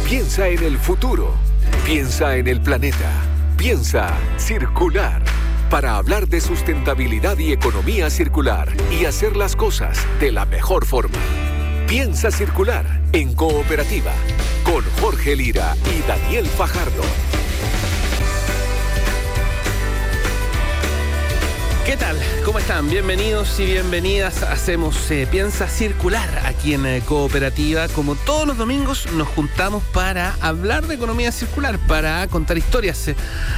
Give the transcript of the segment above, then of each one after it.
Piensa en el futuro. Piensa en el planeta. Piensa circular. Para hablar de sustentabilidad y economía circular y hacer las cosas de la mejor forma. Piensa circular en Cooperativa con Jorge Lira y Daniel Fajardo. ¿Qué tal? ¿Cómo están? Bienvenidos y bienvenidas. Hacemos Piensa Circular aquí en Cooperativa. Como todos los domingos nos juntamos para hablar de economía circular, para contar historias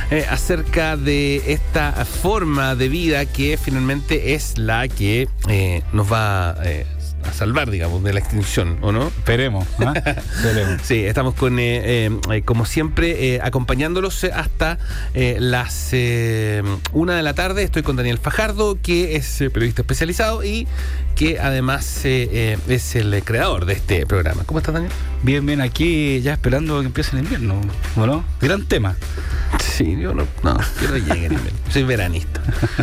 acerca de esta forma de vida que finalmente es la que nos va a salvar, digamos, de la extinción, ¿o no? Esperemos, ¿eh? Esperemos. Sí, estamos con, como siempre, acompañándolos hasta las 1 de la tarde. Estoy con Daniel Fajardo, que es periodista especializado y que además es el creador de este programa. ¿Cómo estás, Daniel? Bien, aquí ya esperando que empiece el invierno, ¿o no? Gran tema. Sí, yo no llegue el invierno. Soy veranista.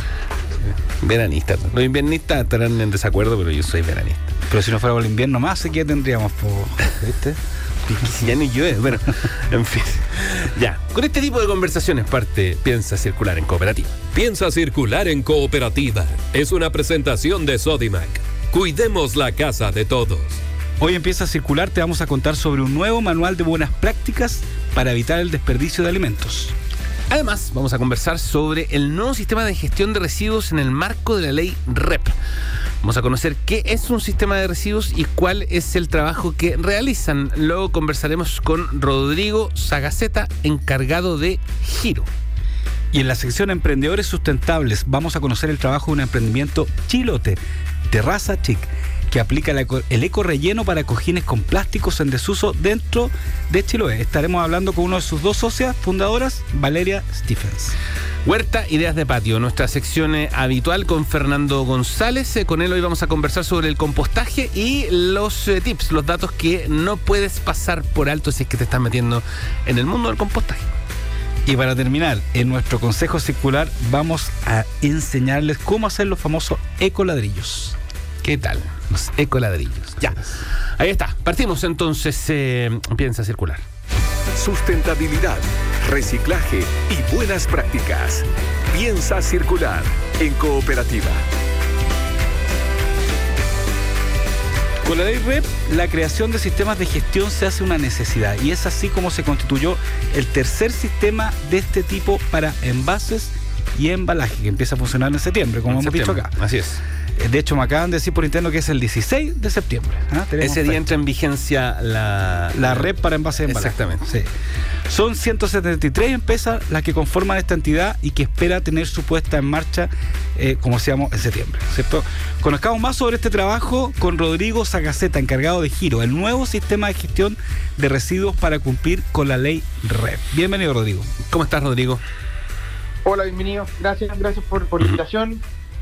Veranista. Los inviernistas estarán en desacuerdo, pero yo soy veranista. Pero si no fuera por el invierno más, ¿qué tendríamos? ¿Viste? Si ya no llueve. Bueno, en fin. Ya, con este tipo de conversaciones parte Piensa Circular en Cooperativa. Piensa Circular en Cooperativa. Es una presentación de Sodimac. Cuidemos la casa de todos. Hoy en Piensa Circular te vamos a contar sobre un nuevo manual de buenas prácticas para evitar el desperdicio de alimentos. Además, vamos a conversar sobre el nuevo sistema de gestión de residuos en el marco de la ley REP. Vamos a conocer qué es un sistema de residuos y cuál es el trabajo que realizan. Luego conversaremos con Rodrigo Sagaceta, encargado de Giro. Y en la sección Emprendedores Sustentables vamos a conocer el trabajo de un emprendimiento chilote, Terraza Chic, que aplica el eco-relleno para cojines con plásticos en desuso dentro de Chiloé. Estaremos hablando con una de sus dos socias fundadoras, Valeria Stephens. Huerta, Ideas de Patio, nuestra sección habitual con Fernando González. Con él hoy vamos a conversar sobre el compostaje y los tips, los datos que no puedes pasar por alto si es que te estás metiendo en el mundo del compostaje. Y para terminar, en nuestro consejo circular vamos a enseñarles cómo hacer los famosos ecoladrillos. ¿Qué tal? Los ecoladrillos. Ya. Ahí está. Partimos entonces. Piensa Circular. Sustentabilidad, reciclaje y buenas prácticas. Piensa Circular en Cooperativa. Con la ley REP, la creación de sistemas de gestión se hace una necesidad y es así como se constituyó el tercer sistema de este tipo para envases y embalaje, que empieza a funcionar en septiembre, como hemos dicho acá. Así es. De hecho, me acaban de decir por interno que es el 16 de septiembre. Ese día entra en vigencia la REP para envases y embalaje. Exactamente. Sí. Son 173 empresas las que conforman esta entidad y que espera tener su puesta en marcha, como decíamos, en septiembre, ¿cierto? Conozcamos más sobre este trabajo con Rodrigo Sagaceta, encargado de Giro, el nuevo sistema de gestión de residuos para cumplir con la ley REP. Bienvenido, Rodrigo. ¿Cómo estás, Rodrigo? Hola, bienvenido. Gracias por la invitación.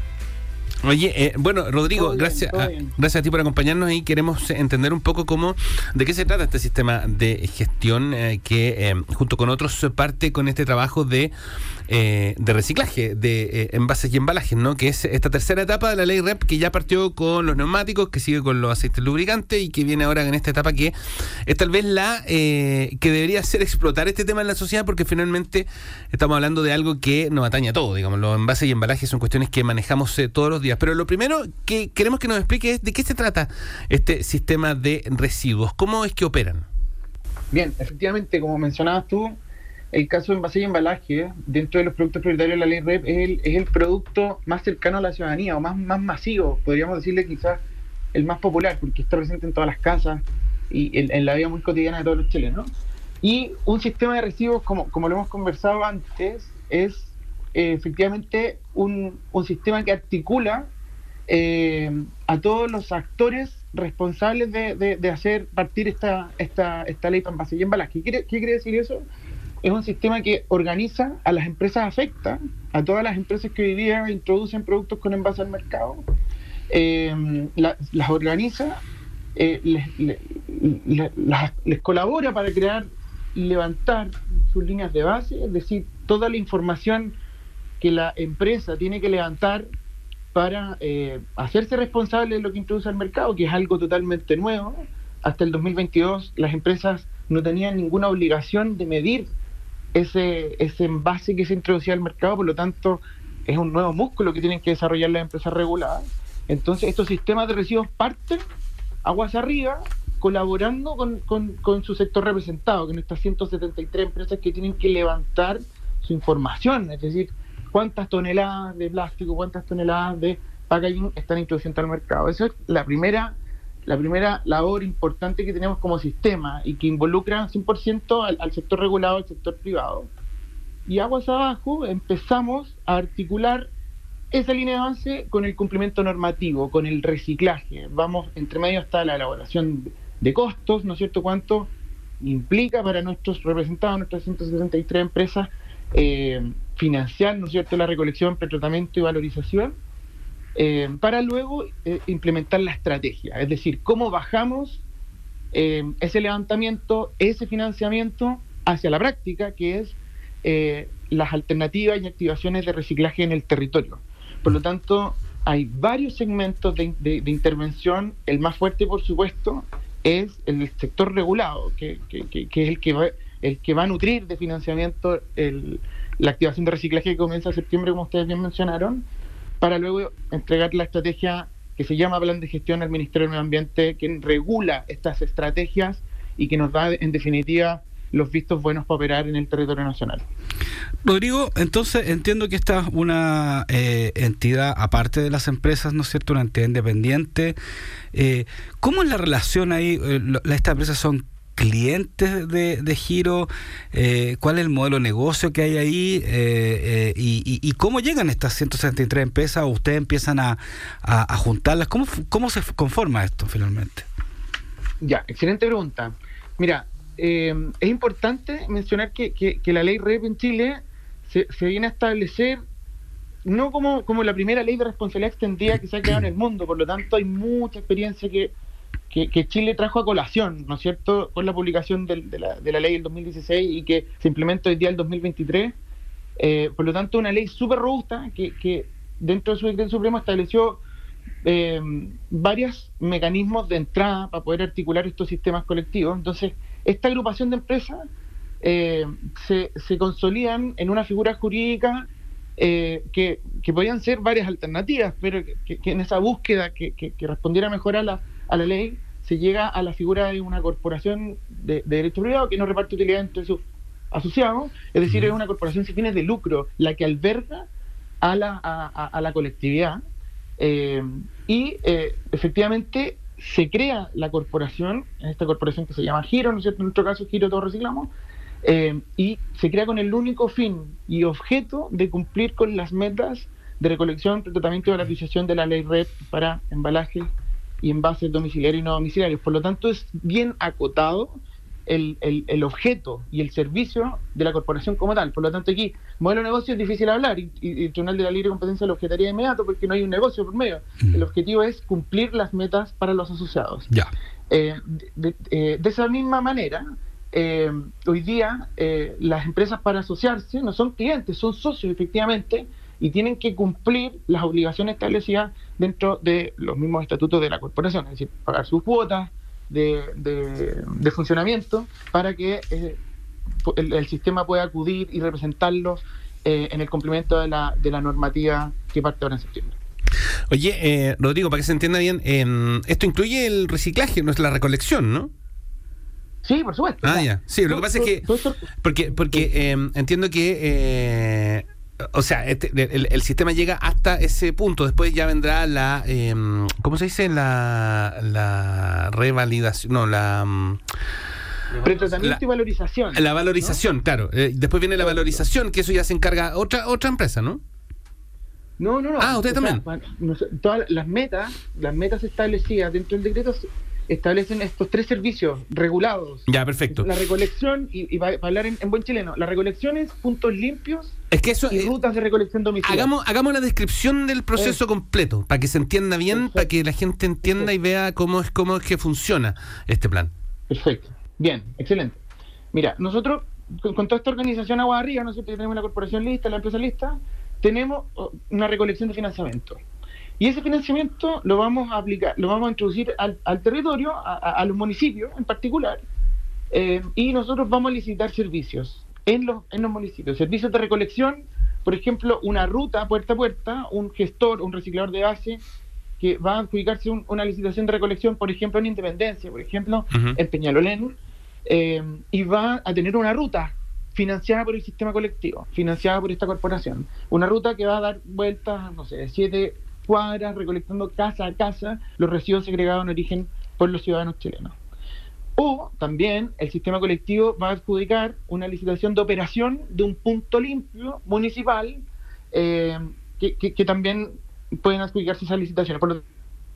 Oye, bueno, Rodrigo, gracias a ti por acompañarnos y queremos entender un poco de qué se trata este sistema de gestión que junto con otros parte con este trabajo de reciclaje de envases y embalajes, ¿no? Que es esta tercera etapa de la ley REP que ya partió con los neumáticos, que sigue con los aceites lubricantes y que viene ahora en esta etapa que es tal vez la que debería ser explotar este tema en la sociedad, porque finalmente estamos hablando de algo que nos atañe a todo, digamos. Los envases y embalajes son cuestiones que manejamos todos los días. Pero lo primero que queremos que nos explique es de qué se trata este sistema de residuos, cómo es que operan. Bien, efectivamente, como mencionabas tú, el caso de envase y embalaje, dentro de los productos prioritarios de la ley REP, es el producto más cercano a la ciudadanía, o más masivo, podríamos decirle quizás el más popular, porque está presente en todas las casas y en la vida muy cotidiana de todos los chilenos. Y un sistema de residuos, como lo hemos conversado antes, es efectivamente un sistema que articula a todos los actores responsables de hacer partir esta ley para envase y embalaje. ¿Qué quiere decir eso? Es un sistema que organiza a las empresas afectas, a todas las empresas que hoy día introducen productos con envase al mercado, las organiza, les colabora para crear y levantar sus líneas de base, es decir, toda la información que la empresa tiene que levantar para hacerse responsable de lo que introduce al mercado, que es algo totalmente nuevo, hasta el 2022 las empresas no tenían ninguna obligación de medir ese envase que se introducía al mercado, por lo tanto es un nuevo músculo que tienen que desarrollar las empresas reguladas. Entonces estos sistemas de residuos parten aguas arriba, colaborando con su sector representado, con estas 173 empresas que tienen que levantar su información, es decir, cuántas toneladas de plástico, cuántas toneladas de packaging están introduciendo al mercado. Esa es la primera labor importante que tenemos como sistema y que involucra 100% al sector regulado, al sector privado. Y aguas abajo empezamos a articular esa línea de avance con el cumplimiento normativo, con el reciclaje. Vamos, entre medio está la elaboración de costos, ¿no es cierto?, cuánto implica para nuestros representados, nuestras 163 empresas, financiar, ¿no es cierto?, la recolección, pretratamiento y valorización, para luego implementar la estrategia, es decir, cómo bajamos ese levantamiento, ese financiamiento hacia la práctica, que es las alternativas y activaciones de reciclaje en el territorio. Por lo tanto, hay varios segmentos de intervención. El más fuerte, por supuesto, es el sector regulado, que es el que va a nutrir de financiamiento la activación de reciclaje que comienza en septiembre, como ustedes bien mencionaron, para luego entregar la estrategia que se llama Plan de Gestión al Ministerio del Medio Ambiente, que regula estas estrategias y que nos da, en definitiva, los vistos buenos para operar en el territorio nacional. Rodrigo, entonces entiendo que esta es una entidad aparte de las empresas, ¿no es cierto?, una entidad independiente. ¿Cómo es la relación ahí? ¿Estas empresas son clientes de Giro? ¿Cuál es el modelo de negocio que hay ahí? ¿Y cómo llegan estas 163 empresas o ustedes empiezan a juntarlas? ¿Cómo se conforma esto finalmente? Ya, excelente pregunta. Mira, es importante mencionar que la ley REP en Chile se viene a establecer no como la primera ley de responsabilidad extendida que se ha creado en el mundo. Por lo tanto, hay mucha experiencia que Chile trajo a colación, ¿no es cierto?, con la publicación de la ley del 2016 y que se implementa hoy día el 2023. Por lo tanto, una ley súper robusta que dentro de su decreto supremo estableció varios mecanismos de entrada para poder articular estos sistemas colectivos. Entonces, esta agrupación de empresas se consolidan en una figura jurídica que podían ser varias alternativas, pero que en esa búsqueda que respondiera mejor a la ley, se llega a la figura de una corporación de derecho privado que no reparte utilidad entre sus asociados, es decir, es una corporación sin fines de lucro la que alberga a la colectividad, y efectivamente se crea la corporación, esta corporación que se llama Giro, ¿no es cierto?, en nuestro caso Giro Todos Reciclamos, y se crea con el único fin y objeto de cumplir con las metas de recolección, tratamiento y valorización de la ley REP para embalajes y envases domiciliarios y no domiciliarios. Por lo tanto, es bien acotado el objeto y el servicio de la corporación como tal. Por lo tanto, aquí, modelo de negocio es difícil hablar, y el Tribunal de la Libre Competencia lo objetaría de inmediato porque no hay un negocio por medio. El objetivo es cumplir las metas para los asociados. Ya. De esa misma manera, hoy día las empresas, para asociarse, no son clientes, son socios efectivamente, y tienen que cumplir las obligaciones establecidas dentro de los mismos estatutos de la corporación, es decir, pagar sus cuotas de funcionamiento para que el sistema pueda acudir y representarlos en el cumplimiento de la normativa que parte ahora en septiembre. Oye, Rodrigo, para que se entienda bien, esto incluye el reciclaje, no es la recolección, ¿no? Sí, por supuesto. Ya. Sí, lo que pasa es que porque entiendo que o sea, el sistema llega hasta ese punto, después ya vendrá la ¿cómo se dice? La revalidación, no, pretratamiento y valorización. La valorización, ¿no? Claro. Después viene la valorización, que eso ya se encarga otra empresa, ¿no? No. Ustedes también. Todas las metas establecidas dentro del decreto establecen estos 3 servicios regulados. Ya, perfecto. La recolección, y para hablar en buen chileno, la recolección es puntos limpios, es que eso, y rutas de recolección domiciliaria. Hagamos la descripción del proceso completo, para que se entienda bien, perfecto, para que la gente entienda y vea cómo es que funciona este plan. Perfecto. Bien, excelente. Mira, nosotros, con toda esta organización Agua Arriba, nosotros tenemos la corporación lista, la empresa lista, tenemos una recolección de financiamiento. Y ese financiamiento lo vamos a aplicar, lo vamos a introducir al territorio, a los municipios en particular, y nosotros vamos a licitar servicios en los municipios, servicios de recolección, por ejemplo, una ruta puerta a puerta, un gestor, un reciclador de base, que va a adjudicarse una licitación de recolección, por ejemplo, en Independencia, por ejemplo, en Peñalolén, y va a tener una ruta financiada por el sistema colectivo, financiada por esta corporación. Una ruta que va a dar vueltas, no sé, 7 cuadras, recolectando casa a casa los residuos segregados en origen por los ciudadanos chilenos. O también el sistema colectivo va a adjudicar una licitación de operación de un punto limpio municipal, que también pueden adjudicarse esas licitaciones. Por lo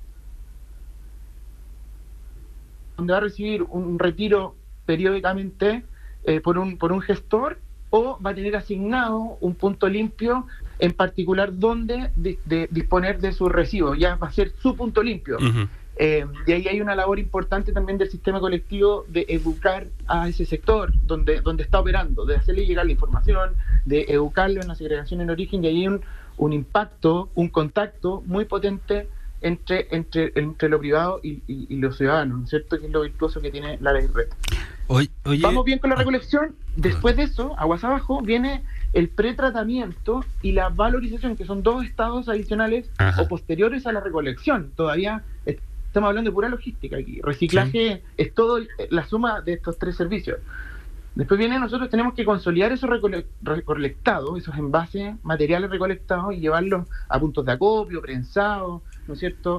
donde va a recibir un retiro periódicamente por un gestor, o va a tener asignado un punto limpio en particular donde disponer de sus residuos. Ya va a ser su punto limpio. Y ahí hay una labor importante también del sistema colectivo de educar a ese sector donde está operando, de hacerle llegar la información, de educarlo en la segregación en origen, y ahí hay un impacto, un contacto muy potente entre lo privado y los ciudadanos, ¿no es cierto? Que es lo virtuoso que tiene la ley REP. Oye, vamos bien con la recolección. Después de eso, aguas abajo, viene el pretratamiento y la valorización, que son 2 estados adicionales o posteriores a la recolección. Todavía estamos hablando de pura logística aquí. Reciclaje es todo la suma de estos 3 servicios. Después viene, nosotros tenemos que consolidar esos recolectados, esos envases, materiales recolectados, y llevarlos a puntos de acopio, prensado, ¿no es cierto?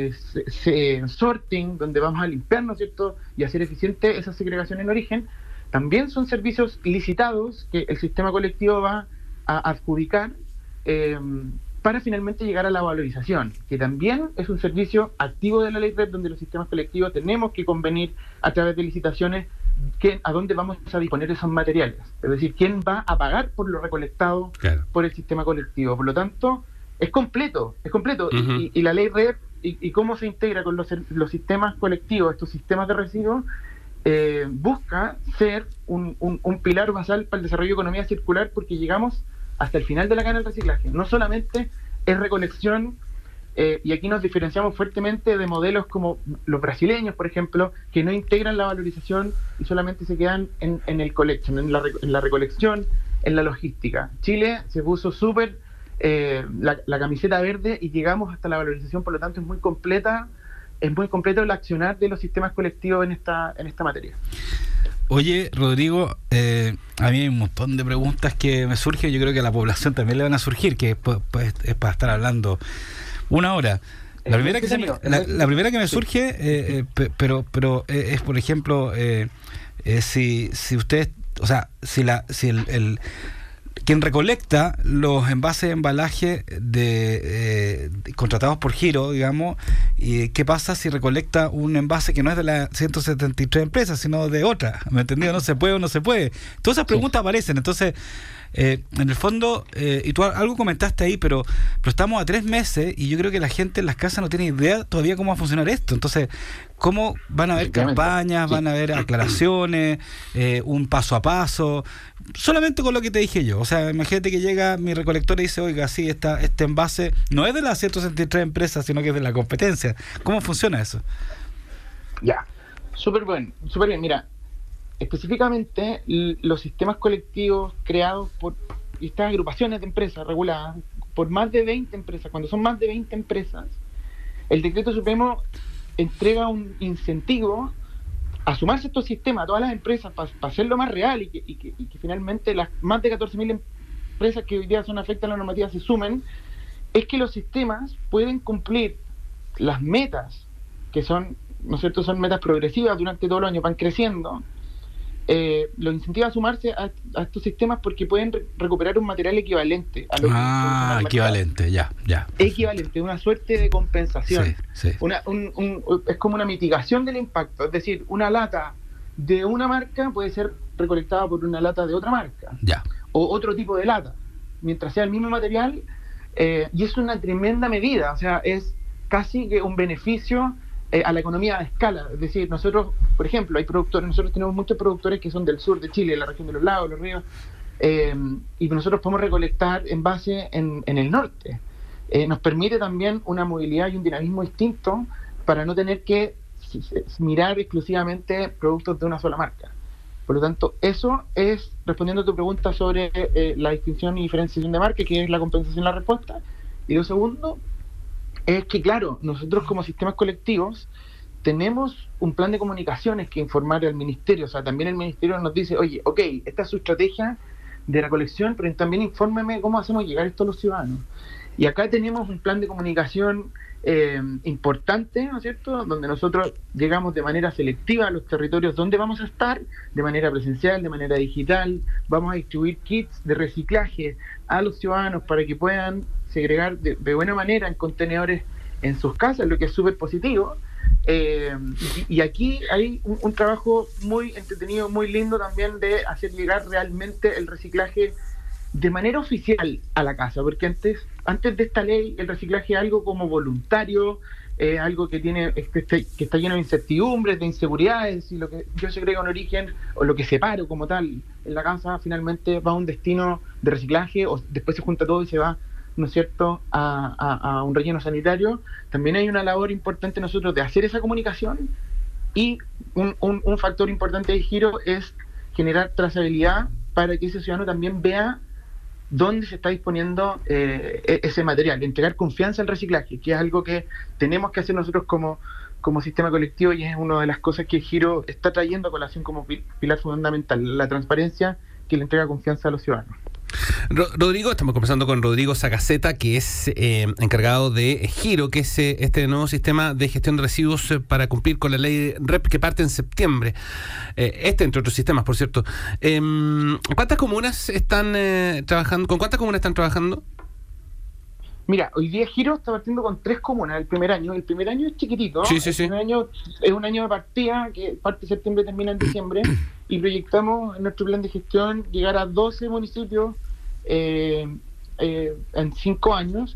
Sorting, donde vamos a limpiar, ¿no es cierto? Y hacer eficiente esa segregación en origen. También son servicios licitados que el sistema colectivo va a adjudicar para finalmente llegar a la valorización, que también es un servicio activo de la ley REP, donde los sistemas colectivos tenemos que convenir a través de licitaciones a dónde vamos a disponer esos materiales, es decir, quién va a pagar por lo recolectado por el sistema colectivo. Por lo tanto, es completo, y la ley REP y cómo se integra con los sistemas colectivos, estos sistemas de residuos, busca ser un pilar basal para el desarrollo de economía circular, porque llegamos hasta el final de la cadena del reciclaje. No solamente es recolección, y aquí nos diferenciamos fuertemente de modelos como los brasileños, por ejemplo, que no integran la valorización y solamente se quedan en el collection, en la recolección, en la logística. Chile se puso súper la camiseta verde y llegamos hasta la valorización. Por lo tanto, es muy completo el accionar de los sistemas colectivos en esta materia. Oye, Rodrigo, a mí hay un montón de preguntas que me surgen. Yo creo que a la población también le van a surgir, que pues, es para estar hablando una hora. La primera que me surge, pero es, por ejemplo, si ustedes, o sea, si quien recolecta los envases de embalaje contratados por Giro, digamos, y ¿qué pasa si recolecta un envase que no es de las 173 empresas, sino de otra? ¿Me entendido? ¿No se puede o no se puede? Todas esas preguntas aparecen. Entonces, en el fondo, y tú algo comentaste ahí, pero estamos a 3 meses y yo creo que la gente en las casas no tiene idea todavía cómo va a funcionar esto. Entonces, ¿cómo van a haber campañas, van a haber aclaraciones, un paso a paso? Solamente con lo que te dije yo. O sea, imagínate que llega mi recolector y dice, oiga, sí, este envase no es de las 163 empresas, sino que es de la competencia. ¿Cómo funciona eso? Ya, súper bien. Mira, específicamente los sistemas colectivos creados por estas agrupaciones de empresas reguladas por más de 20 empresas, cuando son más de 20 empresas, el Decreto Supremo entrega un incentivo a sumarse a estos sistemas, a todas las empresas, para hacerlo más real y que finalmente las más de 14.000 empresas que hoy día son afectadas a la normativa se sumen. Es que los sistemas pueden cumplir las metas, que son, ¿no es cierto?, son metas progresivas durante todo el año, van creciendo. Los incentiva a sumarse a estos sistemas porque pueden recuperar un material equivalente a lo que equivalente, ya. Equivalente, una suerte de compensación. Sí. Es como una mitigación del impacto. Es decir, una lata de una marca puede ser recolectada por una lata de otra marca. Ya. O otro tipo de lata, mientras sea el mismo material. Y es una tremenda medida. O sea, es casi que un beneficio a la economía a escala. Es decir, nosotros, por ejemplo, nosotros tenemos muchos productores que son del sur de Chile, la región de los lagos, los ríos, y nosotros podemos recolectar envases en el norte. nos permite también una movilidad y un dinamismo distinto para no tener que mirar exclusivamente productos de una sola marca. Por lo tanto, eso es, respondiendo a tu pregunta sobre la distinción y diferenciación de marca, que es la compensación y la respuesta. Y lo segundo es que, claro, nosotros como sistemas colectivos tenemos un plan de comunicaciones que informar al ministerio. O sea, también el ministerio nos dice, oye, ok, esta es su estrategia de recolección, pero también infórmeme cómo hacemos llegar esto a los ciudadanos. Y acá tenemos un plan de comunicación importante, ¿no es cierto?, donde nosotros llegamos de manera selectiva a los territorios donde vamos a estar, de manera presencial, de manera digital. Vamos a distribuir kits de reciclaje a los ciudadanos para que puedan segregar de buena manera en contenedores en sus casas, lo que es súper positivo. Y aquí hay un trabajo muy entretenido, muy lindo también, de hacer llegar realmente el reciclaje de manera oficial a la casa, porque antes de esta ley el reciclaje es algo como voluntario, algo que está lleno de incertidumbres, de inseguridades, y lo que yo segrego en origen o lo que separo como tal en la casa finalmente va a un destino de reciclaje, o después se junta todo y se va, ¿no es cierto?, a un relleno sanitario. También hay una labor importante nosotros de hacer esa comunicación, y un factor importante de giro es generar trazabilidad para que ese ciudadano también vea dónde se está disponiendo ese material, entregar confianza al reciclaje, que es algo que tenemos que hacer nosotros como sistema colectivo, y es una de las cosas que Giro está trayendo a colación como pilar fundamental, la transparencia que le entrega confianza a los ciudadanos. Rodrigo, estamos conversando con Rodrigo Sagaceta, que es encargado de Giro, que es este nuevo sistema de gestión de residuos para cumplir con la ley REP que parte en septiembre. Entre otros sistemas, por cierto. ¿Cuántas comunas están trabajando? ¿Con cuántas comunas están trabajando? Mira, hoy día Giro está partiendo con 3 comunas el primer año. El primer año es chiquitito, ¿no? Sí. El primer año es un año de partida, que parte de septiembre, termina en diciembre, y proyectamos en nuestro plan de gestión llegar a 12 municipios en 5 años,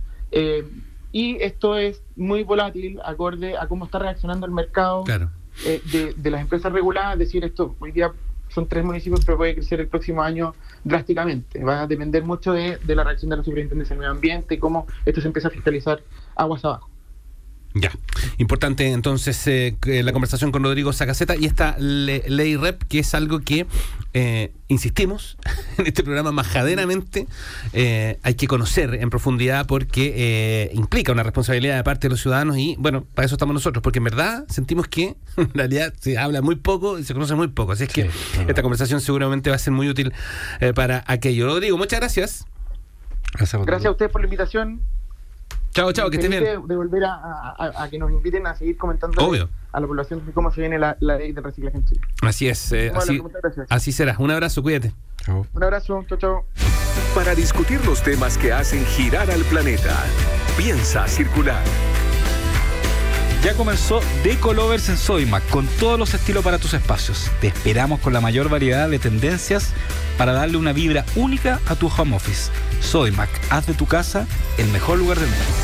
y esto es muy volátil, acorde a cómo está reaccionando el mercado. Claro. De las empresas reguladas. Es decir, esto hoy día son 3 municipios, pero puede crecer el próximo año drásticamente. Va a depender mucho de la reacción de la Superintendencia del Medio Ambiente y cómo esto se empieza a fiscalizar aguas abajo. Ya, importante entonces la conversación con Rodrigo Sagaceta y esta ley REP, que es algo que insistimos en este programa majaderamente, hay que conocer en profundidad, porque implica una responsabilidad de parte de los ciudadanos, y bueno, para eso estamos nosotros, porque en verdad sentimos que en realidad se habla muy poco y se conoce muy poco, así es que esta conversación seguramente va a ser muy útil para aquello. Rodrigo, muchas gracias. Gracias a ustedes por la invitación. Chao, que estén bien. De volver a que nos inviten a seguir comentando a la población de cómo se viene la ley de reciclaje en Chile. Así es, así será. Un abrazo, cuídate. Chao. Un abrazo, chao. Para discutir los temas que hacen girar al planeta, Piensa Circular. Ya comenzó Decolovers en Sodimac, con todos los estilos para tus espacios. Te esperamos con la mayor variedad de tendencias para darle una vibra única a tu home office. Sodimac, haz de tu casa el mejor lugar del mundo.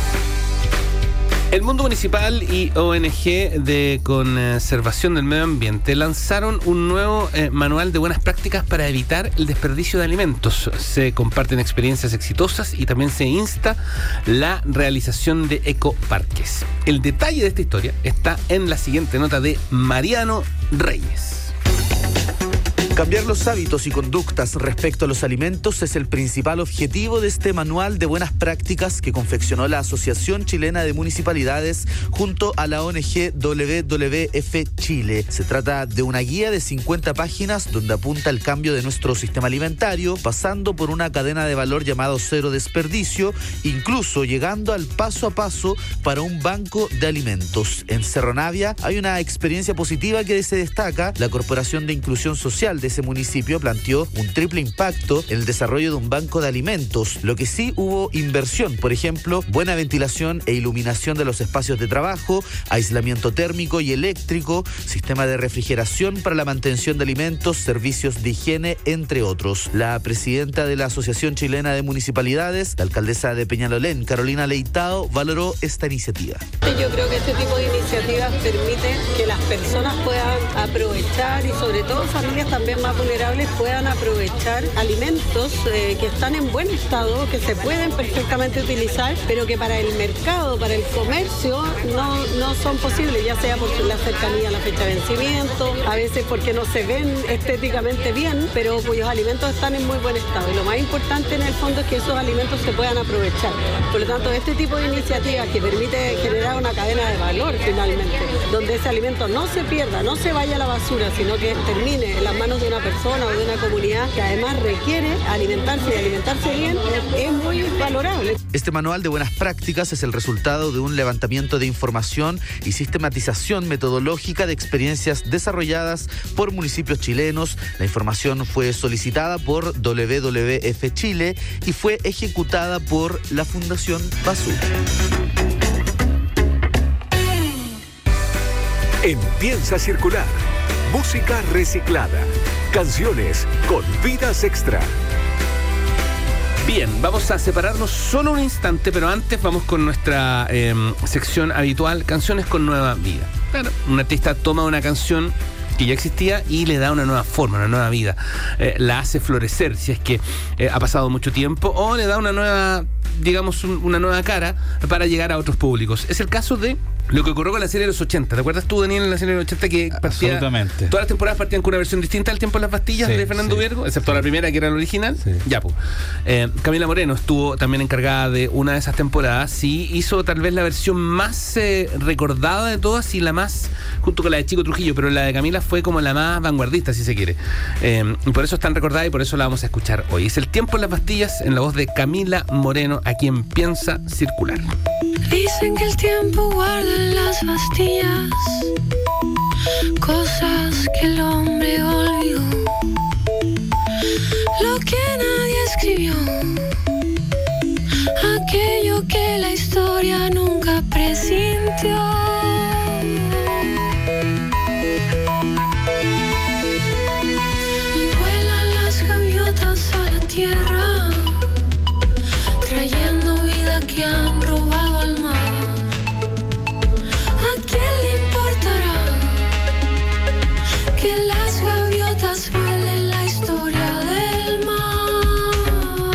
El Mundo Municipal y ONG de Conservación del Medio Ambiente lanzaron un nuevo manual de buenas prácticas para evitar el desperdicio de alimentos. Se comparten experiencias exitosas y también se insta la realización de ecoparques. El detalle de esta historia está en la siguiente nota de Mariano Reyes. Cambiar los hábitos y conductas respecto a los alimentos es el principal objetivo de este manual de buenas prácticas que confeccionó la Asociación Chilena de Municipalidades junto a la ONG WWF Chile. Se trata de una guía de 50 páginas donde apunta el cambio de nuestro sistema alimentario, pasando por una cadena de valor llamado cero desperdicio, incluso llegando al paso a paso para un banco de alimentos. En Cerro Navia hay una experiencia positiva que se destaca. La Corporación de Inclusión Social de ese municipio planteó un triple impacto en el desarrollo de un banco de alimentos. Lo que sí hubo inversión, por ejemplo, buena ventilación e iluminación de los espacios de trabajo, aislamiento térmico y eléctrico, sistema de refrigeración para la mantención de alimentos, servicios de higiene, entre otros. La presidenta de la Asociación Chilena de Municipalidades, la alcaldesa de Peñalolén, Carolina Leitao, valoró esta iniciativa. Yo creo que este tipo de iniciativas permiten que las personas puedan aprovechar, y sobre todo familias también personas más vulnerables puedan aprovechar alimentos que están en buen estado, que se pueden perfectamente utilizar, pero que para el mercado, para el comercio, no son posibles, ya sea por la cercanía a la fecha de vencimiento, a veces porque no se ven estéticamente bien, pero cuyos alimentos están en muy buen estado. Y lo más importante en el fondo es que esos alimentos se puedan aprovechar. Por lo tanto, este tipo de iniciativas que permite generar una cadena de valor finalmente, donde ese alimento no se pierda, no se vaya a la basura, sino que termine en las manos de una persona o de una comunidad que además requiere alimentarse y alimentarse bien, es muy valorable. Este manual de buenas prácticas es el resultado de un levantamiento de información y sistematización metodológica de experiencias desarrolladas por municipios chilenos. La información fue solicitada por WWF Chile y fue ejecutada por la Fundación Basura. En Piensa Circular, música reciclada, canciones con vidas extra. Bien, vamos a separarnos solo un instante, pero antes vamos con nuestra sección habitual, canciones con nueva vida. Claro, un artista toma una canción que ya existía y le da una nueva forma, una nueva vida. La hace florecer, si es que ha pasado mucho tiempo, o le da una nueva, digamos, una nueva cara para llegar a otros públicos. Es el caso de lo que ocurrió con la serie de los 80. ¿Te acuerdas tú, Daniel, en la serie de los 80 que partía, absolutamente, todas las temporadas partían con una versión distinta al Tiempo en las Bastillas de Fernando Viergo, excepto la primera que era la original? Ya, pues. Camila Moreno estuvo también encargada de una de esas temporadas y hizo tal vez la versión más recordada de todas y la más, junto con la de Chico Trujillo, pero la de Camila fue como la más vanguardista, si se quiere. Y por eso es tan recordada y por eso la vamos a escuchar hoy. Es El Tiempo en las Bastillas, en la voz de Camila Moreno, aquí en Piensa Circular. Dicen que el tiempo guarda en las bastillas cosas que el hombre olvidó, lo que nadie escribió, aquello que la historia nunca presintió. Y vuelan las gaviotas a la tierra, trayendo vida que han robado al mar. ¿A quién le importará que las gaviotas vuelen la historia del mar?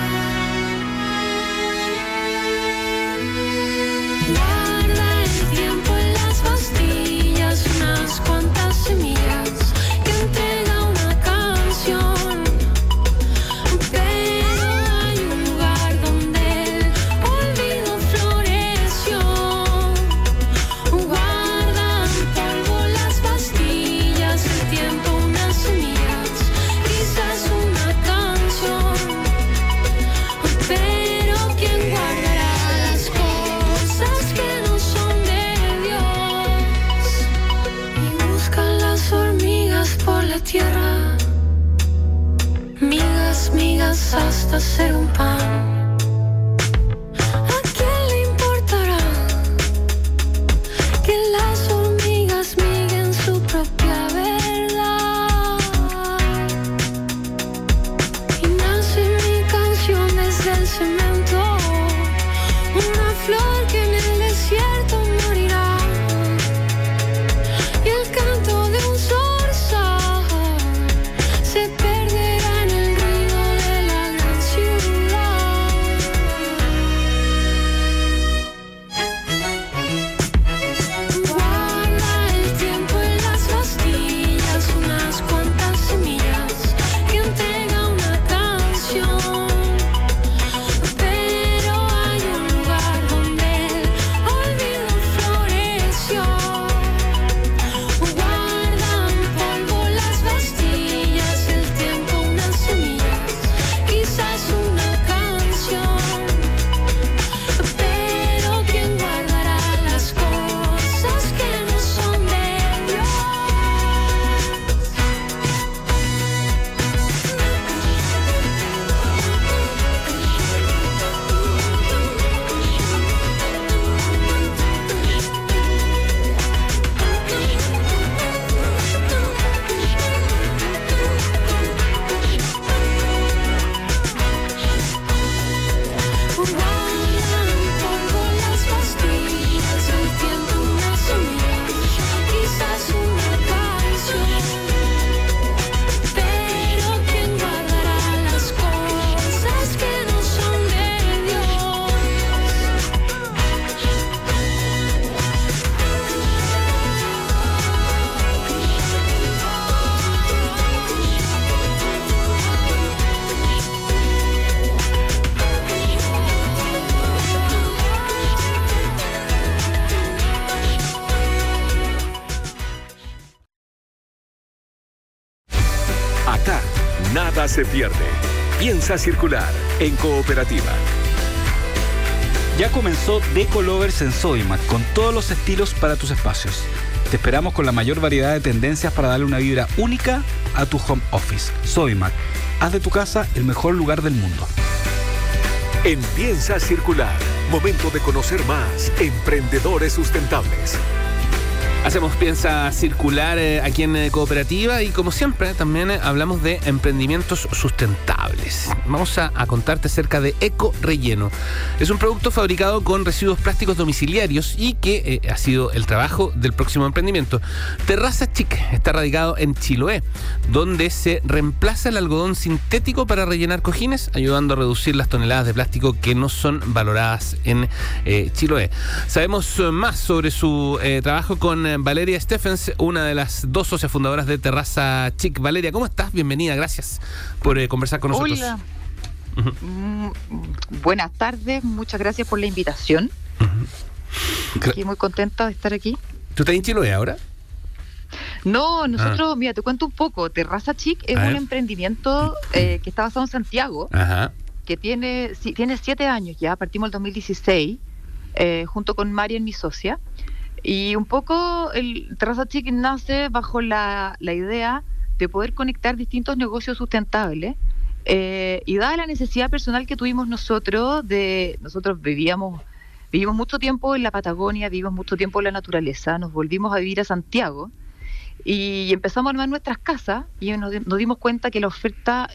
Guarda el tiempo en las bastillas, unas cuantas semillas que entrega una canción, pero hay un lugar donde el olvido floreció. Guardan polvo las bastillas, el tiempo unas semillas, quizás una canción, pero ¿quién guardará las cosas que no son de Dios? Y buscan las hormigas por la tierra, migas, migas hasta ser un pan. ¿A quién le importará que las hormigas miguen su propia verdad? Y nace mi canción desde el cemento, una flor que en el desierto morirá. Y el canto de un zorzal se perderá en el ruido de la gran ciudad. Acá, nada se pierde. Piensa circular en Cooperativa. Ya comenzó Decolovers en Sodimac, con todos los estilos para tus espacios. Te esperamos con la mayor variedad de tendencias para darle una vibra única a tu home office. Sodimac, haz de tu casa el mejor lugar del mundo. En Piensa Circular, momento de conocer más emprendedores sustentables. Hacemos Piensa Circular aquí en Cooperativa y como siempre también hablamos de emprendimientos sustentables. Vamos a contarte acerca de Eco Relleno. Es un producto fabricado con residuos plásticos domiciliarios y que ha sido el trabajo del próximo emprendimiento. Terraza Chic está radicado en Chiloé, donde se reemplaza el algodón sintético para rellenar cojines, ayudando a reducir las toneladas de plástico que no son valoradas en Chiloé. Sabemos más sobre su trabajo con Valeria Stephens, una de las dos socias fundadoras de Terraza Chic. Valeria, ¿cómo estás? Bienvenida, gracias por conversar con nosotros. Hola. Buenas tardes, muchas gracias por la invitación. Estoy muy contenta de estar aquí. ¿Tú estás en Chiloé ahora? No, nosotros, mira, te cuento un poco. Terraza Chic es un emprendimiento que está basado en Santiago, que tiene 7 años ya, partimos el 2016, junto con Marian, mi socia. Y un poco el Terraza Chic nace bajo la idea de poder conectar distintos negocios sustentables y dada la necesidad personal que tuvimos nosotros vivimos mucho tiempo en la Patagonia, vivimos mucho tiempo en la naturaleza, nos volvimos a vivir a Santiago y empezamos a armar nuestras casas y nos dimos cuenta que la oferta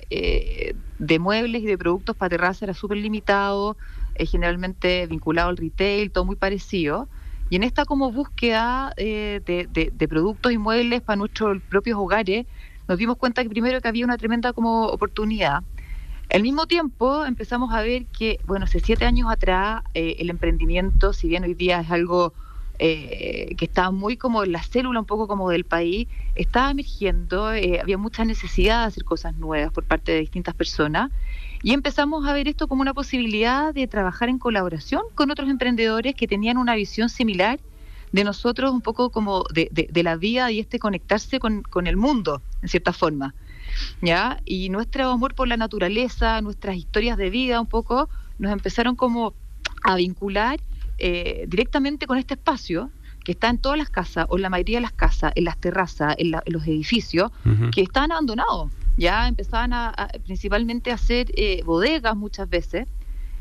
de muebles y de productos para terraza era súper limitado, generalmente vinculado al retail, todo muy parecido. Y en esta como búsqueda de productos y muebles para nuestros propios hogares, nos dimos cuenta que primero que había una tremenda como oportunidad. Al mismo tiempo empezamos a ver que, bueno, hace 7 años atrás el emprendimiento, si bien hoy día es algo que estaba muy como en la célula un poco como del país, estaba emergiendo, había mucha necesidad de hacer cosas nuevas por parte de distintas personas. Y empezamos a ver esto como una posibilidad de trabajar en colaboración con otros emprendedores que tenían una visión similar de nosotros, un poco como de la vida y conectarse con el mundo, en cierta forma, ¿ya? Y nuestro amor por la naturaleza, nuestras historias de vida un poco, nos empezaron como a vincular directamente con este espacio que está en todas las casas, o en la mayoría de las casas, en las terrazas, en los edificios, que están abandonados. Ya empezaban principalmente a hacer bodegas muchas veces.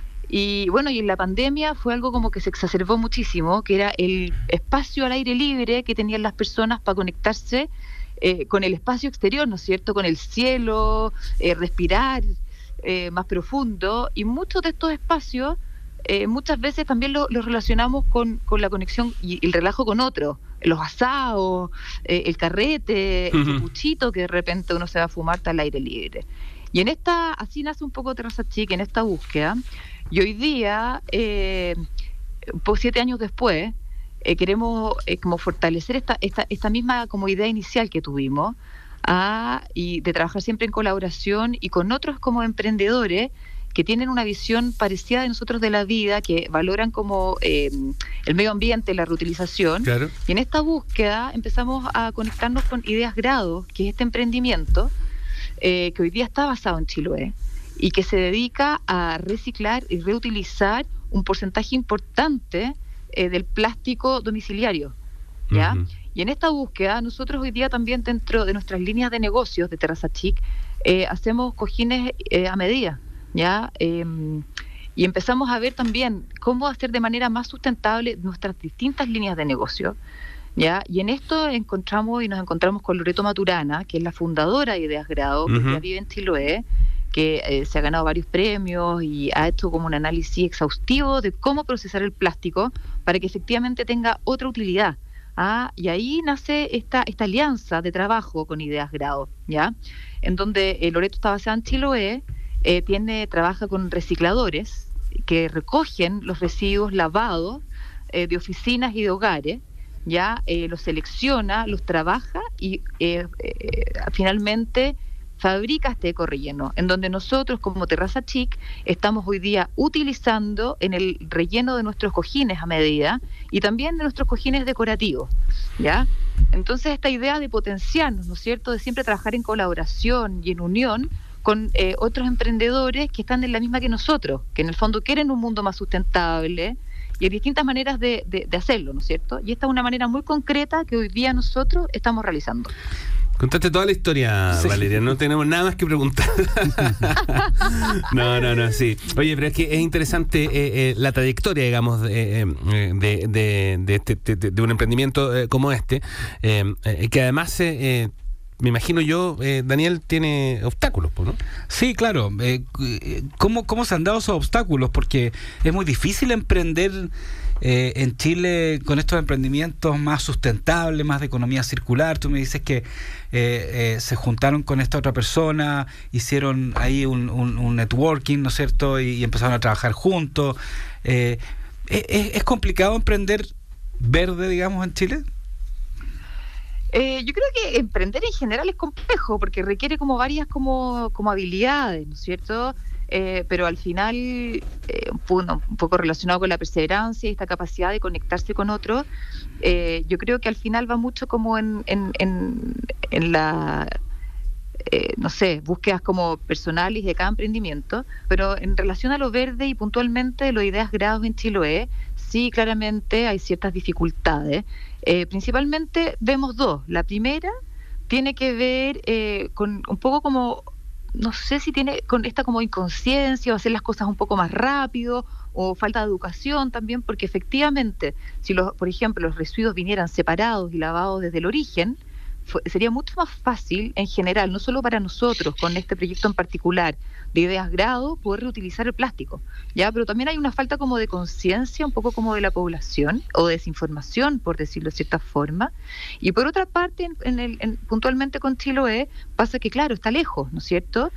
Y bueno, y en la pandemia fue algo como que se exacerbó muchísimo, que era el espacio al aire libre que tenían las personas para conectarse con el espacio exterior, ¿no es cierto? Con el cielo, respirar más profundo. Y muchos de estos espacios muchas veces también los relacionamos con la conexión y el relajo con otros. Los asados, el carrete, el puchito que de repente uno se va a fumar al aire libre. Y así nace un poco Terraza Chic, en esta búsqueda. Y hoy día, 7 años después, queremos como fortalecer esta misma como idea inicial que tuvimos, y de trabajar siempre en colaboración y con otros como emprendedores que tienen una visión parecida de nosotros de la vida, que valoran como el medio ambiente, la reutilización. Claro. Y en esta búsqueda empezamos a conectarnos con Ideas Grado, que es este emprendimiento que hoy día está basado en Chiloé y que se dedica a reciclar y reutilizar un porcentaje importante del plástico domiciliario, ¿ya? Y en esta búsqueda nosotros hoy día también, dentro de nuestras líneas de negocios de Terraza Chic, hacemos cojines a medida, ¿ya? Y empezamos a ver también cómo hacer de manera más sustentable nuestras distintas líneas de negocio, ¿ya? Y en esto nos encontramos con Loreto Maturana, que es la fundadora de Ideas Grado, que ya vive en Chiloé, que se ha ganado varios premios y ha hecho como un análisis exhaustivo de cómo procesar el plástico para que efectivamente tenga otra utilidad. Y ahí nace esta alianza de trabajo con Ideas Grado, ¿ya? En donde Loreto está basada en Chiloé, trabaja con recicladores que recogen los residuos lavados de oficinas y de hogares, ya los selecciona, los trabaja y finalmente fabrica este ecorrelleno, en donde nosotros como Terraza Chic estamos hoy día utilizando en el relleno de nuestros cojines a medida y también de nuestros cojines decorativos, ¿ya? Entonces esta idea de potenciarnos, ¿no es cierto?, de siempre trabajar en colaboración y en unión con otros emprendedores que están en la misma que nosotros, que en el fondo quieren un mundo más sustentable, y hay distintas maneras de hacerlo, ¿no es cierto? Y esta es una manera muy concreta que hoy día nosotros estamos realizando. Contaste toda la historia, sí. Valeria, no tenemos nada más que preguntar. No, sí. Oye, pero es que es interesante la trayectoria, digamos, de un emprendimiento como este, que además... me imagino yo, Daniel, tiene obstáculos, ¿no? Sí, claro. ¿Cómo se han dado esos obstáculos? Porque es muy difícil emprender en Chile con estos emprendimientos más sustentables, más de economía circular. Tú me dices que se juntaron con esta otra persona, hicieron ahí un networking, ¿no es cierto? Y empezaron a trabajar juntos. ¿Es complicado emprender verde, digamos, en Chile? Yo creo que emprender en general es complejo porque requiere como varias como habilidades, ¿no es cierto? Pero al final, un poco relacionado con la perseverancia y esta capacidad de conectarse con otros, yo creo que al final va mucho como en la... no sé, búsquedas como personales de cada emprendimiento, pero en relación a lo verde y puntualmente de los ideas grados en Chiloé, sí, claramente hay ciertas dificultades. Principalmente vemos dos. La primera tiene que ver con un poco como, no sé si tiene con esta como inconsciencia o hacer las cosas un poco más rápido o falta de educación también, porque efectivamente, si por ejemplo los residuos vinieran separados y lavados desde el origen, sería mucho más fácil en general, no solo para nosotros con este proyecto en particular de ideas grado, poder reutilizar el plástico, ya, pero también hay una falta como de conciencia un poco como de la población o desinformación, por decirlo de cierta forma. Y por otra parte, puntualmente con Chiloé pasa que claro, está lejos, ¿no es cierto?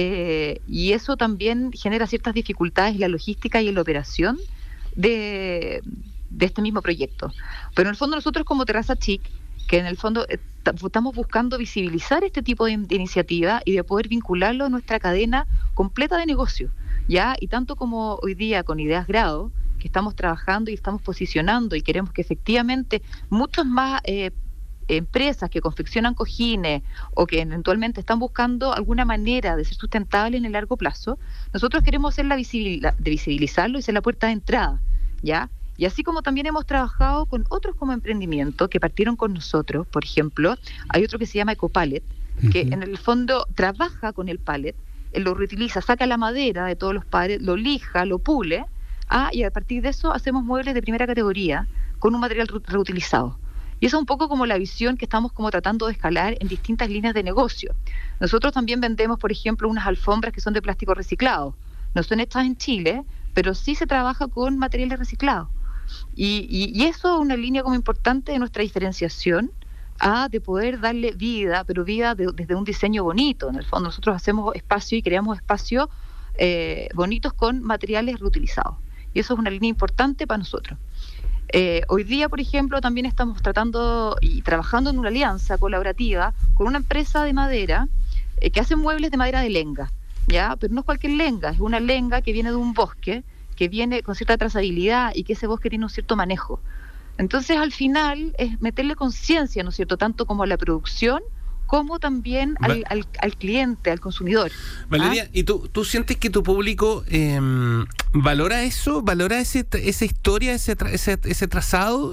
Y eso también genera ciertas dificultades en la logística y en la operación de este mismo proyecto. Pero en el fondo nosotros como Terraza Chic, que en el fondo estamos buscando visibilizar este tipo de iniciativa y de poder vincularlo a nuestra cadena completa de negocio, ¿ya? Y tanto como hoy día con Ideas Grado, que estamos trabajando y estamos posicionando y queremos que efectivamente muchos más empresas que confeccionan cojines o que eventualmente están buscando alguna manera de ser sustentable en el largo plazo, nosotros queremos hacer de visibilizarlo y ser la puerta de entrada, ¿ya? Y así como también hemos trabajado con otros como emprendimiento que partieron con nosotros, por ejemplo, hay otro que se llama Ecopallet, que en el fondo trabaja con el pallet, él lo reutiliza, saca la madera de todos los pallets, lo lija, lo pule, y a partir de eso hacemos muebles de primera categoría con un material reutilizado. Y eso es un poco como la visión que estamos como tratando de escalar en distintas líneas de negocio. Nosotros también vendemos, por ejemplo, unas alfombras que son de plástico reciclado. No son hechas en Chile, pero sí se trabaja con materiales reciclados. Y eso es una línea como importante de nuestra diferenciación, de poder darle vida, pero vida desde un diseño bonito. En el fondo nosotros hacemos espacio y creamos espacios bonitos con materiales reutilizados. Y eso es una línea importante para nosotros. Hoy día, por ejemplo, también estamos tratando y trabajando en una alianza colaborativa con una empresa de madera que hace muebles de madera de lenga, ¿ya? Pero no es cualquier lenga, es una lenga que viene de un bosque, que viene con cierta trazabilidad y que ese bosque tiene un cierto manejo. Entonces, al final, es meterle conciencia, ¿no es cierto?, tanto como a la producción, como también al cliente, al consumidor. Valeria, ¿y tú sientes que tu público valora eso? ¿Valora esa historia, ese trazado?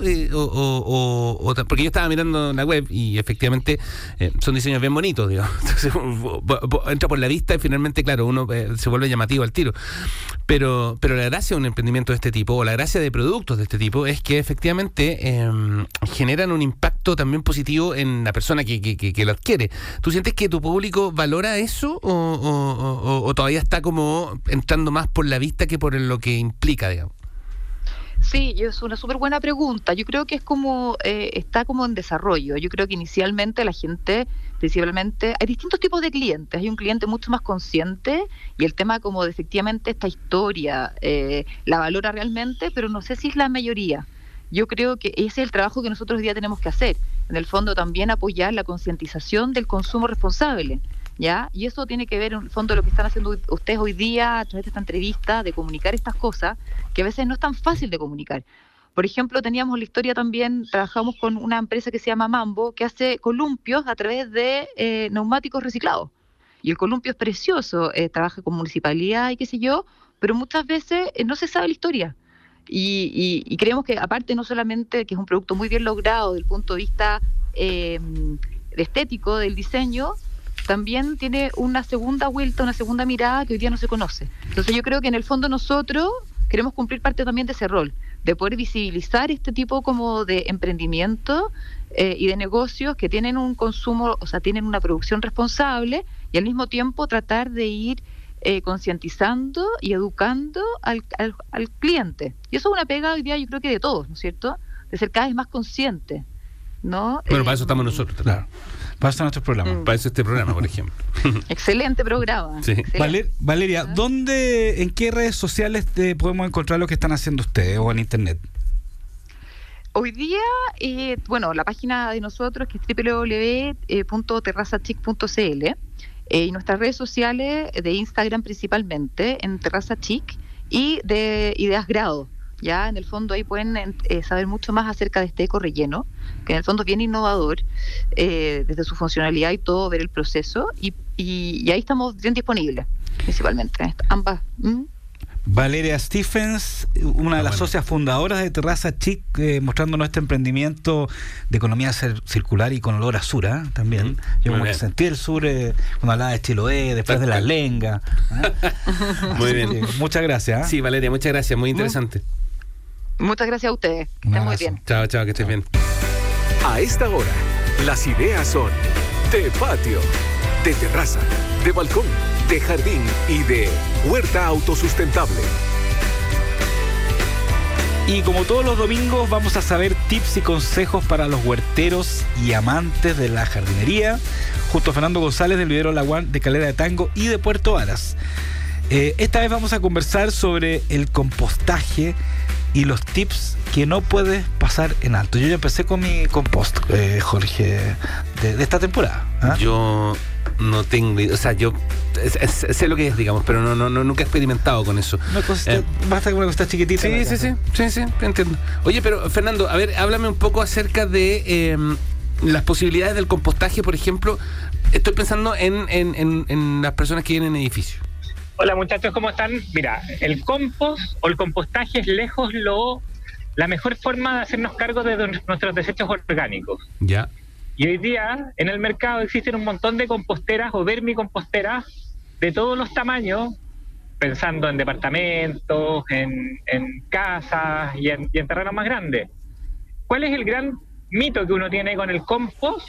Porque yo estaba mirando la web y efectivamente son diseños bien bonitos, digamos. Entonces, entra por la vista y finalmente, claro, uno se vuelve llamativo al tiro. Pero la gracia de un emprendimiento de este tipo, o la gracia de productos de este tipo, es que efectivamente generan un impacto también positivo en la persona que lo adquiere. ¿Tú sientes que tu público valora eso o todavía está como entrando más por la vista que por lo que implica, digamos? Sí, es una súper buena pregunta. Yo creo que es como está como en desarrollo. Yo creo que inicialmente la gente, principalmente, hay distintos tipos de clientes. Hay un cliente mucho más consciente y el tema como de efectivamente esta historia la valora realmente, pero no sé si es la mayoría. Yo creo que ese es el trabajo que nosotros hoy día tenemos que hacer. En el fondo también apoyar la concientización del consumo responsable, ¿ya? Y eso tiene que ver, en el fondo, lo que están haciendo ustedes hoy día a través de esta entrevista, de comunicar estas cosas, que a veces no es tan fácil de comunicar. Por ejemplo, teníamos la historia también, trabajamos con una empresa que se llama Mambo, que hace columpios a través de neumáticos reciclados. Y el columpio es precioso, trabaja con municipalidad y qué sé yo, pero muchas veces no se sabe la historia. Y creemos que, aparte, no solamente que es un producto muy bien logrado desde el punto de vista estético del diseño, también tiene una segunda vuelta, una segunda mirada que hoy día no se conoce. Entonces yo creo que en el fondo nosotros queremos cumplir parte también de ese rol, de poder visibilizar este tipo como de emprendimiento y de negocios que tienen un consumo, o sea, tienen una producción responsable, y al mismo tiempo tratar de ir concientizando y educando al cliente. Y eso es una pega hoy día, yo creo que de todos, ¿no es cierto? De ser cada vez más consciente, ¿no? Bueno, para eso estamos nosotros, claro. Para eso nuestro programa. Para eso este programa, por ejemplo. Excelente programa. Sí. Excelente. Valeria, en qué redes sociales podemos encontrar lo que están haciendo ustedes o en internet? Hoy día, la página de nosotros, que es www.terrazachic.cl, y nuestras redes sociales de Instagram principalmente, en Terraza Chic, y de Ideas Grado. Ya en el fondo ahí pueden saber mucho más acerca de este eco relleno, que en el fondo es bien innovador, desde su funcionalidad y todo, ver el proceso, y ahí estamos bien disponibles, principalmente, ambas. Valeria Stephens, una de las socias fundadoras de Terraza Chic, mostrándonos este emprendimiento de economía circular y con olor a sur, también. Yo como que sentí el sur cuando hablaba de Chiloé, después de la lenga. Muy bien. Sí, muchas gracias. Sí, Valeria, muchas gracias, muy interesante. Muchas gracias a ustedes, que estén muy bien. Chao, que estés bien. A esta hora, las ideas son de patio, de terraza, de balcón, de jardín y de huerta autosustentable. Y como todos los domingos vamos a saber tips y consejos para los huerteros y amantes de la jardinería, junto a Fernando González del vivero Laguán de Calera de Tango y de Puerto Varas. Esta vez vamos a conversar sobre el compostaje y los tips que no puedes pasar en alto. Yo ya empecé con mi compost, Jorge, de esta temporada. Yo no tengo, o sea, yo sé lo que es, digamos, pero nunca he experimentado con eso. Basta con una cosa chiquitita. Sí, entiendo. Oye, pero Fernando, a ver, háblame un poco acerca de las posibilidades del compostaje, por ejemplo. Estoy pensando en las personas que viven en edificios. Hola muchachos, ¿cómo están? Mira, el compost o el compostaje es lejos la mejor forma de hacernos cargo de nuestros desechos orgánicos. Ya. Y hoy día en el mercado existen un montón de composteras o vermicomposteras de todos los tamaños, pensando en departamentos, en casas y en terrenos más grandes. ¿Cuál es el gran mito que uno tiene con el compost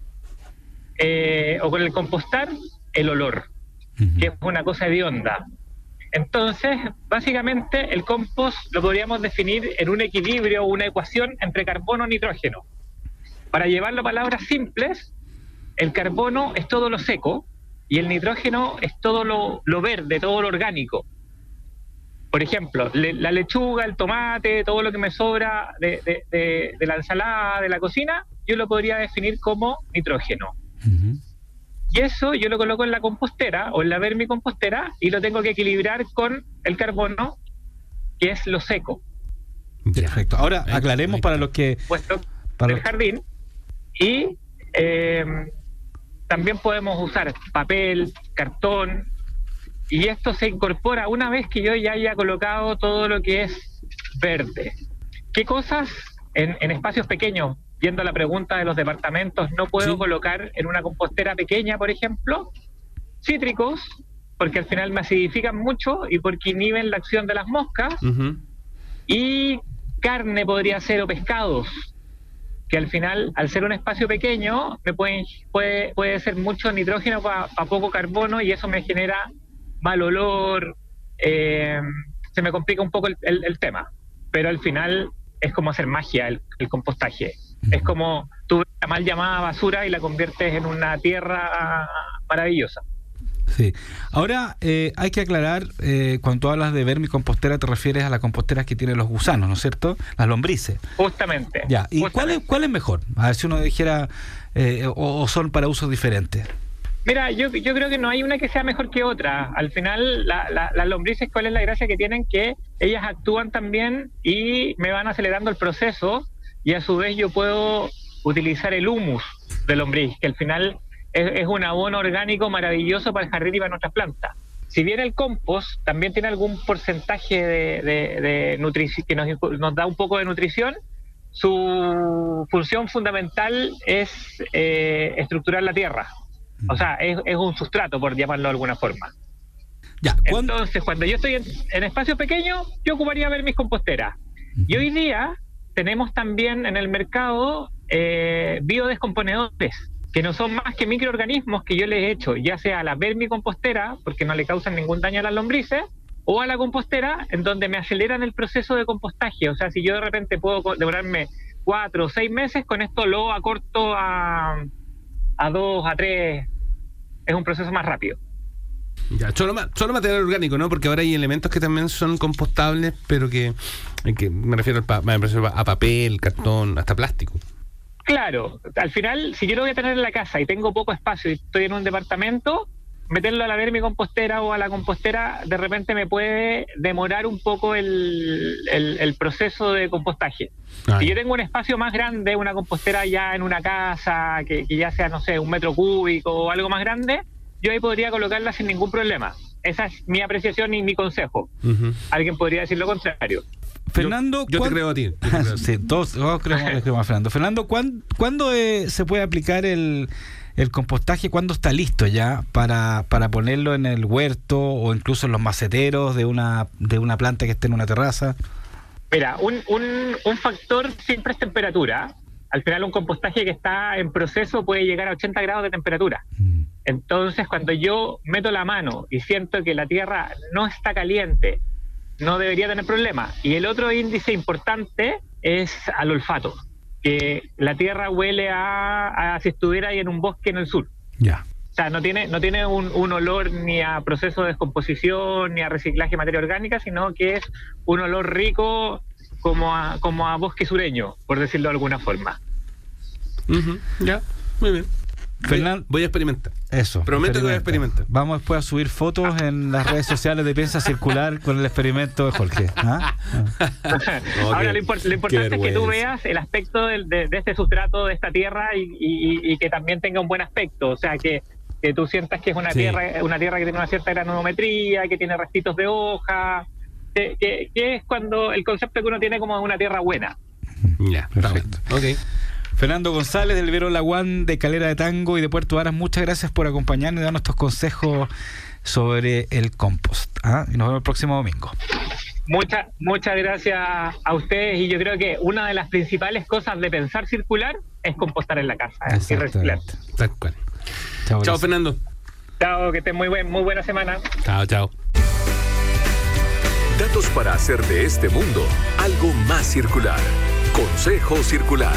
o con el compostar? El olor, que es una cosa hedionda. Entonces, básicamente, el compost lo podríamos definir en un equilibrio o una ecuación entre carbono y nitrógeno. Para llevarlo a palabras simples, el carbono es todo lo seco y el nitrógeno es todo lo verde, todo lo orgánico. Por ejemplo, la lechuga, el tomate, todo lo que me sobra de la ensalada, de la cocina, yo lo podría definir como nitrógeno. Y eso yo lo coloco en la compostera o en la vermicompostera y lo tengo que equilibrar con el carbono, que es lo seco. Perfecto. Ahora aclaremos para los que... Puesto para el jardín. Y también podemos usar papel, cartón, y esto se incorpora una vez que yo ya haya colocado todo lo que es verde. ¿Qué cosas en espacios pequeños? Viendo la pregunta de los departamentos, no puedo colocar en una compostera pequeña, por ejemplo, cítricos, porque al final me acidifican mucho y porque inhiben la acción de las moscas. Y carne podría ser, o pescados, que al final, al ser un espacio pequeño, puede ser mucho nitrógeno para poco carbono, y eso me genera mal olor, se me complica un poco el tema. Pero al final es como hacer magia el compostaje. Es como tú la mal llamada basura y la conviertes en una tierra maravillosa. Sí. Ahora hay que aclarar, cuando tú hablas de vermicompostera te refieres a las composteras que tienen los gusanos, ¿no es cierto? Las lombrices. Justamente. Ya. ¿Y cuál es mejor? A ver si uno dijera, o son para usos diferentes. Mira, yo creo que no hay una que sea mejor que otra. Al final, las lombrices, ¿cuál es la gracia que tienen? Que ellas actúan también y me van acelerando el proceso, y a su vez yo puedo utilizar el humus de lombriz, que al final es un abono orgánico maravilloso para el jardín y para nuestras plantas. Si bien el compost también tiene algún porcentaje de nutrición que nos da un poco de nutrición, su función fundamental es estructurar la tierra. O sea, es un sustrato, por llamarlo de alguna forma. Ya, entonces, cuando yo estoy en espacios pequeños, yo ocuparía vermicomposteras. Y hoy día tenemos también en el mercado biodescomponedores, que no son más que microorganismos que yo les he hecho, ya sea a la vermicompostera, porque no le causan ningún daño a las lombrices, o a la compostera, en donde me aceleran el proceso de compostaje. O sea, si yo de repente puedo demorarme 4 o 6 meses, con esto lo acorto a 2, a 3, es un proceso más rápido. Ya, solo material orgánico, ¿no? Porque ahora hay elementos que también son compostables, pero que me refiero a papel, cartón, hasta plástico. Claro, al final, si yo lo voy a tener en la casa y tengo poco espacio y estoy en un departamento, meterlo a la vermicompostera o a la compostera de repente me puede demorar un poco el proceso de compostaje. Si yo tengo un espacio más grande, una compostera ya en una casa, que ya sea, no sé, 1 metro cúbico o algo más grande, yo ahí podría colocarla sin ningún problema. Esa es mi apreciación y mi consejo. Alguien podría decir lo contrario. Fernando, yo te creo a ti. Sí, todos creemos a Fernando. Fernando, ¿cuándo se puede aplicar el compostaje? ¿Cuándo está listo ya para ponerlo en el huerto o incluso en los maceteros de una planta que esté en una terraza? Mira, un factor siempre es temperatura. Al final un compostaje que está en proceso puede llegar a 80 grados de temperatura. Entonces, cuando yo meto la mano y siento que la tierra no está caliente, no debería tener problema. Y el otro índice importante es al olfato, que la tierra huele a si estuviera ahí en un bosque en el sur. Ya. O sea, no tiene un olor ni a proceso de descomposición, ni a reciclaje de materia orgánica, sino que es un olor rico como a bosque sureño, por decirlo de alguna forma. Ya, muy bien. Fernando, voy a experimentar. Eso. Prometo que voy a experimentar. Vamos después a subir fotos en las redes sociales de Piensa Circular con el experimento de Jorge. Ahora, lo importante es que tú veas el aspecto de este sustrato, de esta tierra, y que también tenga un buen aspecto. O sea, que tú sientas que es una tierra que tiene una cierta granulometría, que tiene restitos de hoja, que es cuando el concepto que uno tiene como una tierra buena. Ya, perfecto. Ok. Fernando González del Vivero Laguán de Calera de Tango y de Puerto Varas, muchas gracias por acompañarnos y darnos estos consejos sobre el compost. Y nos vemos el próximo domingo. Muchas gracias a ustedes, y yo creo que una de las principales cosas de pensar circular es compostar en la casa y reciclar. Tal cual. Chao, Fernando. Chao, que estén muy buena semana. Chao. Datos para hacer de este mundo algo más circular. Consejo Circular.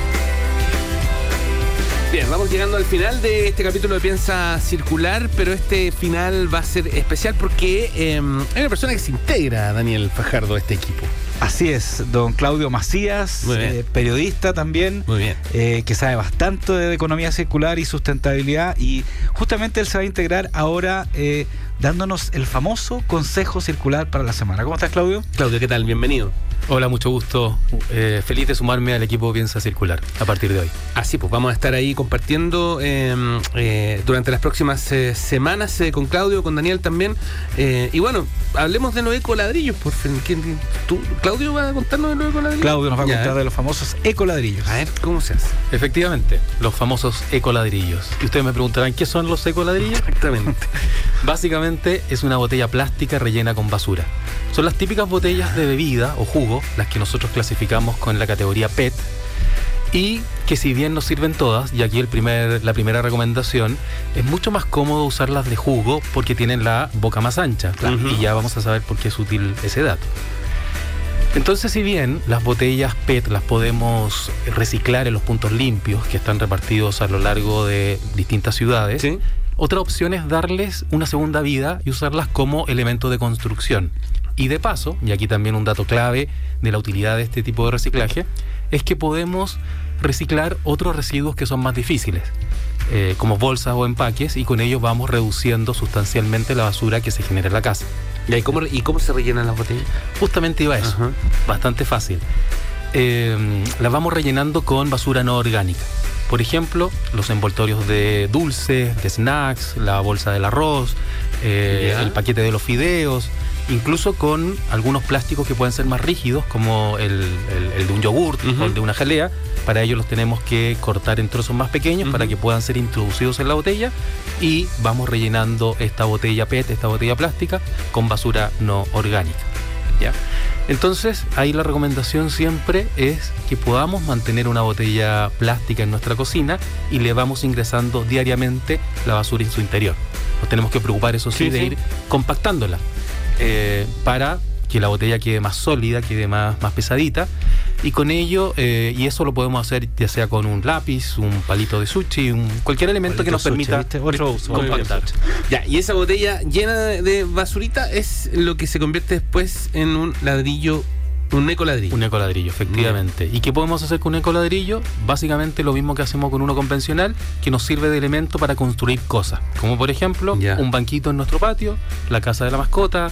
Bien, vamos llegando al final de este capítulo de Piensa Circular, pero este final va a ser especial porque hay una persona que se integra, Daniel Fajardo, a este equipo. Así es, don Claudio Macías, periodista también, que sabe bastante de economía circular y sustentabilidad, y justamente él se va a integrar ahora dándonos el famoso consejo circular para la semana. ¿Cómo estás, Claudio? Claudio, ¿qué tal? Bienvenido. Hola, mucho gusto. Feliz de sumarme al equipo Piensa Circular a partir de hoy. Así pues, vamos a estar ahí compartiendo durante las próximas semanas con Claudio, con Daniel también. Y bueno, hablemos de los ecoladrillos. ¿Claudio va a contarnos de los ecoladrillos? Claudio nos va a contar de los famosos ecoladrillos. A ver, ¿cómo se hace? Efectivamente, los famosos ecoladrillos. Y ustedes me preguntarán, ¿qué son los ecoladrillos? Exactamente. Básicamente es una botella plástica rellena con basura. Son las típicas botellas de bebida o jugo, las que nosotros clasificamos con la categoría PET, y que si bien nos sirven todas, y aquí la primera recomendación, es mucho más cómodo usarlas de jugo porque tienen la boca más ancha, y ya vamos a saber por qué es útil ese dato. Entonces, si bien las botellas PET las podemos reciclar en los puntos limpios que están repartidos a lo largo de distintas ciudades, ¿sí? Otra opción es darles una segunda vida y usarlas como elemento de construcción. Y de paso, y aquí también un dato clave de la utilidad de este tipo de reciclaje, es que podemos reciclar otros residuos que son más difíciles, como bolsas o empaques, y con ello vamos reduciendo sustancialmente la basura que se genera en la casa. ¿Y cómo se rellenan las botellas? Justamente iba a eso. Uh-huh. Bastante fácil. Las vamos rellenando con basura no orgánica. Por ejemplo, los envoltorios de dulces, de snacks, la bolsa del arroz, el paquete de los fideos, incluso con algunos plásticos que pueden ser más rígidos, como el de un yogurt o el de una jalea. Para ello los tenemos que cortar en trozos más pequeños para que puedan ser introducidos en la botella, y vamos rellenando esta botella PET, esta botella plástica, con basura no orgánica. ¿Ya? Entonces, ahí la recomendación siempre es que podamos mantener una botella plástica en nuestra cocina y le vamos ingresando diariamente la basura en su interior. Nos tenemos que preocupar, eso sí, de ir compactándola para que la botella quede más sólida, quede más pesadita. Y con ello, y eso lo podemos hacer ya sea con un lápiz, un palito de sushi, cualquier elemento que nos permita compactar. Ya, y esa botella llena de basurita es lo que se convierte después en un ladrillo, un ecoladrillo. Un ecoladrillo, efectivamente. ¿Y qué podemos hacer con un ecoladrillo? Básicamente lo mismo que hacemos con uno convencional, que nos sirve de elemento para construir cosas. Como por ejemplo, un banquito en nuestro patio, la casa de la mascota.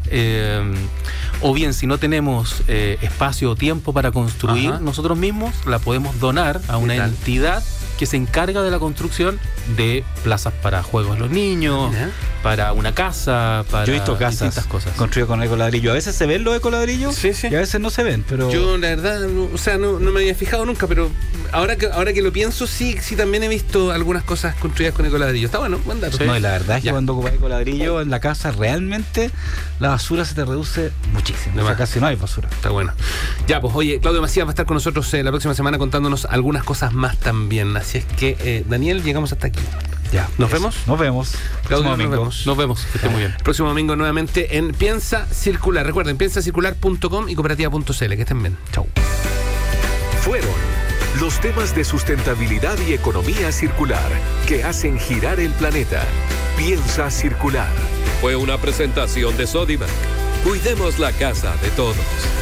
O bien, si no tenemos espacio o tiempo para construir nosotros mismos, la podemos donar a una entidad que se encarga de la construcción de plazas para juegos de los niños, para una casa, para yo he visto casas construidas con ecoladrillo. A veces se ven los ecoladrillos y a veces no se ven, pero yo la verdad, no me había fijado nunca, pero ahora que lo pienso, sí también he visto algunas cosas construidas con ecoladrillo. Está bueno, buen dato. No, y la verdad es que cuando ocupas ecoladrillo en la casa, realmente la basura se te reduce muchísimo. O sea, casi no hay basura. Está bueno. Ya, pues, oye, Claudio Macías va a estar con nosotros la próxima semana contándonos algunas cosas más también. Así es que, Daniel, llegamos hasta aquí. Ya. ¿Nos vemos? Nos vemos. Claudio, nos vemos. Que esté muy bien. Próximo domingo nuevamente en Piensa Circular. Recuerden, piensacircular.com y cooperativa.cl. Que estén bien. Chau. Fueron los temas de sustentabilidad y economía circular que hacen girar el planeta. Piensa Circular. Fue una presentación de Sodimac. Cuidemos la casa de todos.